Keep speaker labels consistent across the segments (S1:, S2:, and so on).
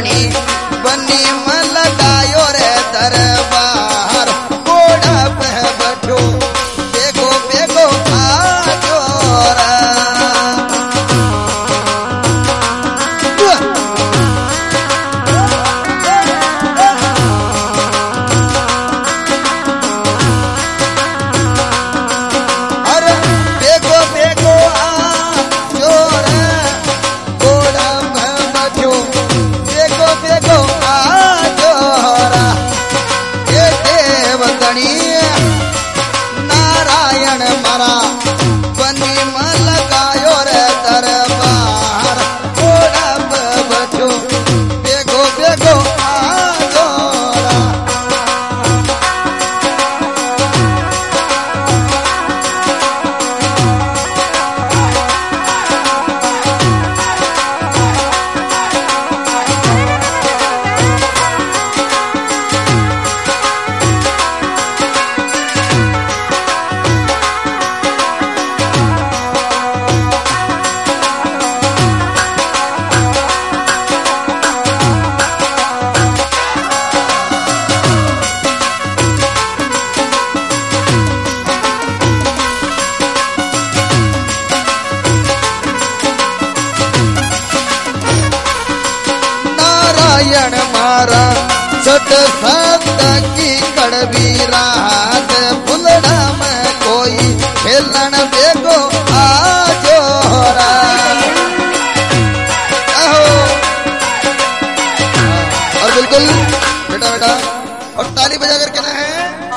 S1: धनी बनी में लगायो रे दरबार घोड़ा पे बैठो बेगो बेगो आजो रा अरे बेगो बेगो आजो रे घोड़ा पे बैठो बेगो बेगो आजो रा ये देव धनी नारायण मारा बनी में लगायो रे दरबार घोड़ा पे बैठो बेगो बेगो आजो रा नारायण मारा सत सत की कड़वी रात फुलड़ा में कोई खेलन बेगो आजो रा आहो। और बिल्कुल बेटा बेटा और ताली बजा कर कहना है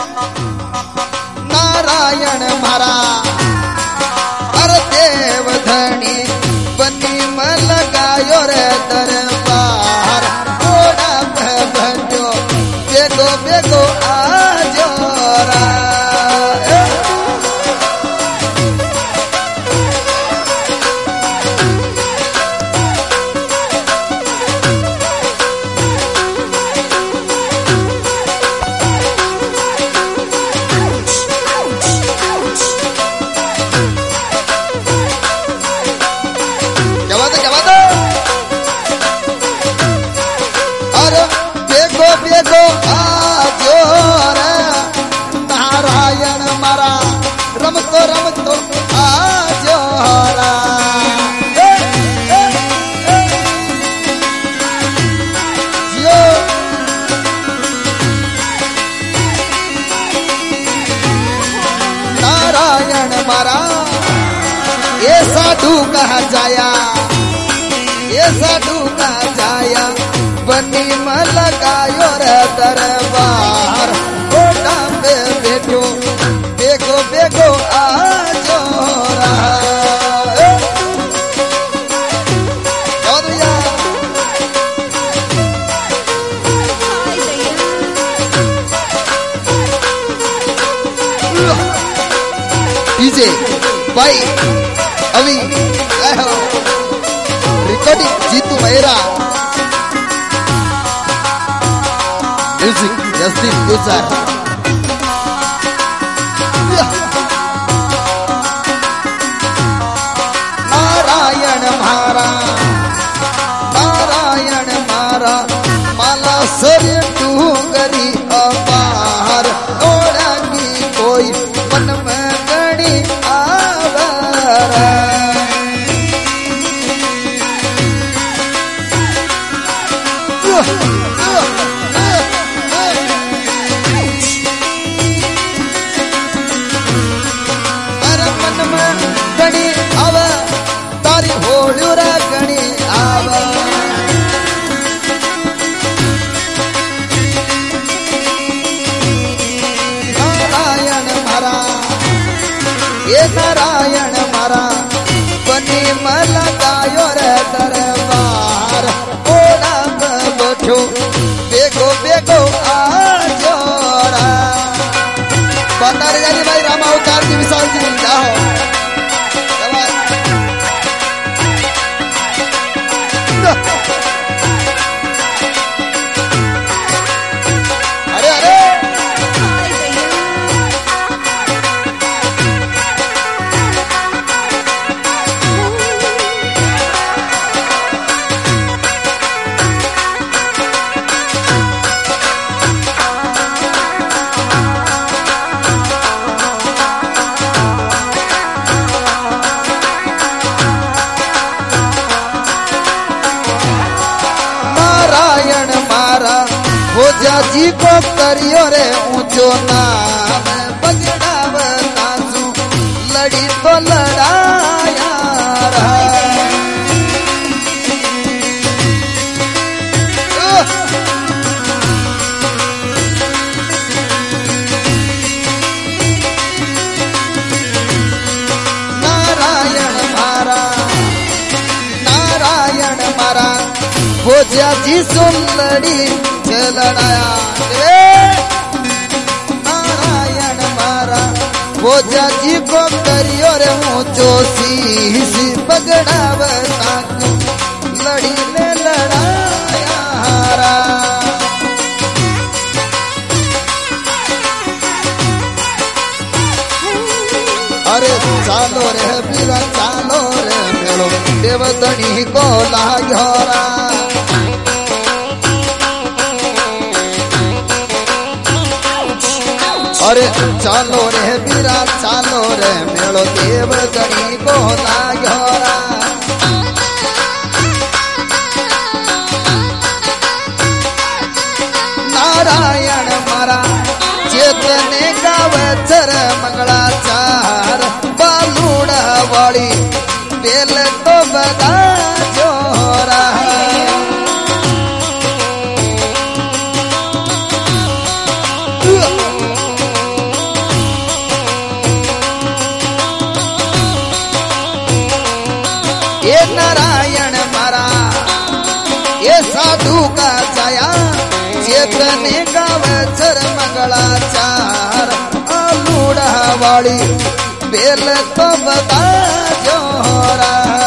S1: नारायण मारा अरे देव धनी बनी में लगायो रे दरबार घोड़ा पे बैठो बेगो बेगो आजो रा क्या बात है क्या बात है अरे बेगो बेगो आजो रे नारायण मारा रमतो रमतो आजो रा जियो नारायण मारा ये साधु कहा जाया ये साधु कहा जाया बनी में लगायो रे दरबार घोड़ा पे बैठो बेगो बेगो आजो रा और भैया डीजे भाई अभी recording Jeetu Mehra music Justin Gujar नारायण मारा माला सर डूंगरी अपार घोड़ा की कोई मन में गणी आवारा अरे मन में गणी आव तारी होलुरा गणी आव नारायण मारा ये नारायण मारा बनी में लगायो रे दरबार घोड़ा पे बैठो भोजा जी को करियो रे ऊंचो नाम बगड़ावता सु लड़ी तो लड़ाया भोजा जी सुंदरी लड़ाया नारायण मारा भोजा जी को करियो रे ऊंचो शीश बगड़ावता लड़ी ने लड़ाया हारा अरे चालो रे बीरा चालो रे मेलो देवतनी को लाग्योरा अरे चालो रे बीरा चालो रे मेलो देवतनी को लाग्योरा नारायण मारा चेतने गावचर मंगलाचार बालूड़ा वाली बेल तो बगा जोरा ये नारायण मारा ये साधु का छाया चेतने गावचर मंगलाचार आलूड़ा वाली बेल तो बता जोरा